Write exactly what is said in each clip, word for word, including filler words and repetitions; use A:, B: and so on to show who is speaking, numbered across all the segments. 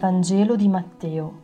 A: Vangelo di Matteo.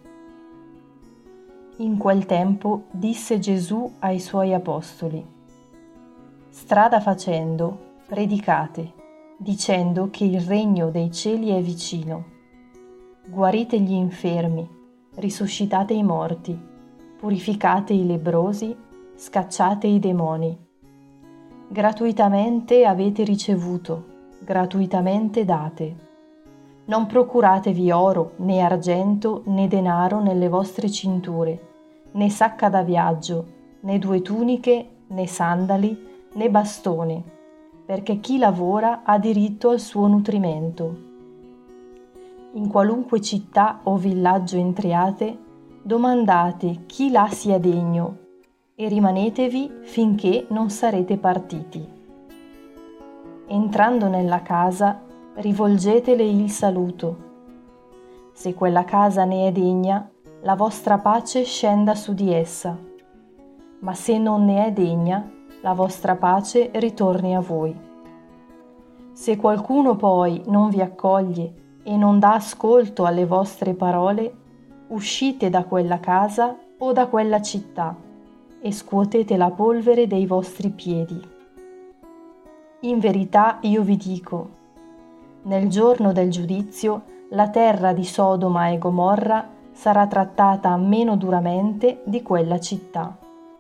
A: In quel tempo disse Gesù ai suoi apostoli: Strada facendo, predicate, dicendo che il regno dei cieli è vicino. Guarite gli infermi, risuscitate i morti, purificate i lebbrosi, scacciate i demoni. Gratuitamente avete ricevuto, gratuitamente date. Non procuratevi oro, né argento, né denaro nelle vostre cinture, né sacca da viaggio, né due tuniche, né sandali, né bastone, perché chi lavora ha diritto al suo nutrimento. In qualunque città o villaggio entriate, domandate chi là sia degno e rimanetevi finché non sarete partiti. Entrando nella casa, rivolgetele il saluto. Se quella casa ne è degna, la vostra pace scenda su di essa, ma se non ne è degna, la vostra pace ritorni a voi. Se qualcuno poi non vi accoglie e non dà ascolto alle vostre parole, uscite da quella casa o da quella città e scuotete la polvere dei vostri piedi. In verità io vi dico, nel giorno del giudizio la terra di Sodoma e Gomorra sarà trattata meno duramente di quella città.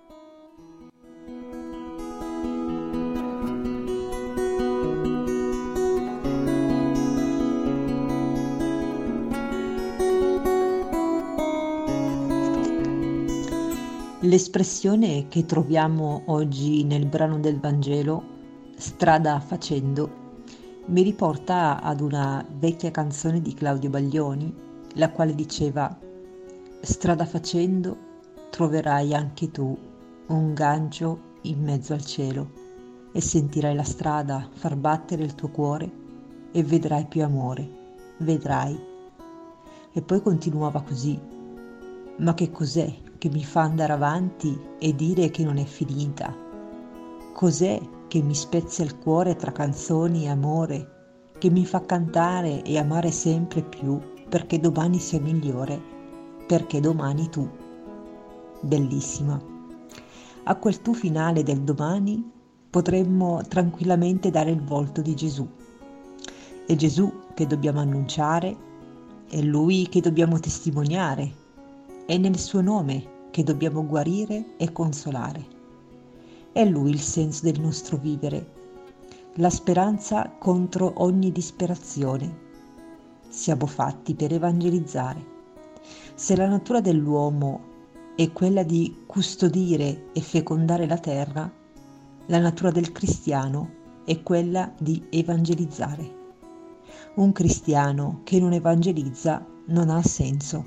B: L'espressione che troviamo oggi nel brano del Vangelo, strada facendo, mi riporta ad una vecchia canzone di Claudio Baglioni, la quale diceva: strada facendo troverai anche tu un gancio in mezzo al cielo e sentirai la strada far battere il tuo cuore e vedrai più amore, vedrai. E poi continuava così: ma che cos'è che mi fa andare avanti e dire che non è finita? Cos'è che mi spezza il cuore tra canzoni e amore, che mi fa cantare e amare sempre più, perché domani sia migliore, perché domani tu. Bellissima. A quel tu finale del domani potremmo tranquillamente dare il volto di Gesù. È Gesù che dobbiamo annunciare, è Lui che dobbiamo testimoniare, è nel suo nome che dobbiamo guarire e consolare. È Lui il senso del nostro vivere, la speranza contro ogni disperazione. Siamo fatti per evangelizzare. Se la natura dell'uomo è quella di custodire e fecondare la terra, la natura del cristiano è quella di evangelizzare. Un cristiano che non evangelizza non ha senso.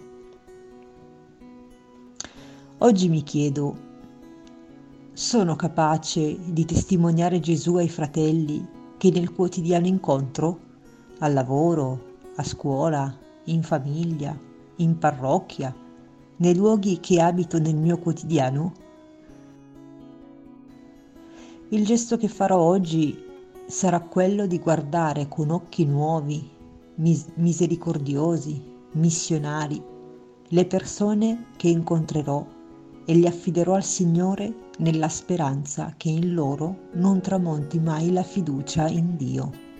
B: Oggi mi chiedo: sono capace di testimoniare Gesù ai fratelli che nel quotidiano incontro, al lavoro, a scuola, in famiglia, in parrocchia, nei luoghi che abito nel mio quotidiano? Il gesto che farò oggi sarà quello di guardare con occhi nuovi, mis- misericordiosi, missionari, le persone che incontrerò e li affiderò al Signore nella speranza che in loro non tramonti mai la fiducia in Dio.